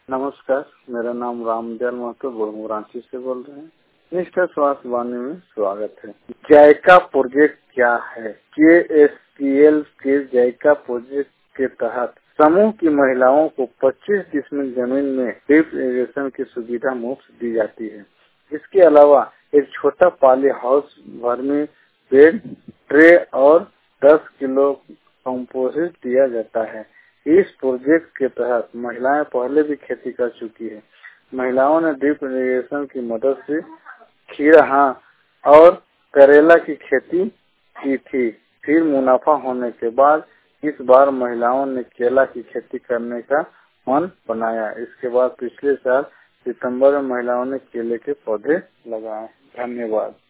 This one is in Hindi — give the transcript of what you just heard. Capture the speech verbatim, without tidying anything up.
नमस्कार, मेरा नाम रामदयाल महतो बुढ़मू रांची से बोल रहे हैं। निष्ठा स्वास्थ्य वाणी में स्वागत है। जायका प्रोजेक्ट क्या है? के एस पी एल के जायका प्रोजेक्ट के तहत समूह की महिलाओं को पच्चीस डिसमिल जमीन में ड्रिप इरिगेशन की सुविधा मुफ्त दी जाती है। इसके अलावा एक छोटा poly house vermi bed tray और दस किलो कंपोजिट दिया जाता है। इस प्रोजेक्ट के तहत महिलाएं पहले भी खेती कर चुकी है। महिलाओं ने ड्रिप इरिगेशन की मदद से खीरा और करेला की खेती की थी। फिर मुनाफा होने के बाद इस बार महिलाओं ने केला की खेती करने का मन बनाया। इसके बाद पिछले साल सितंबर में महिलाओं ने केले के पौधे लगाए। धन्यवाद।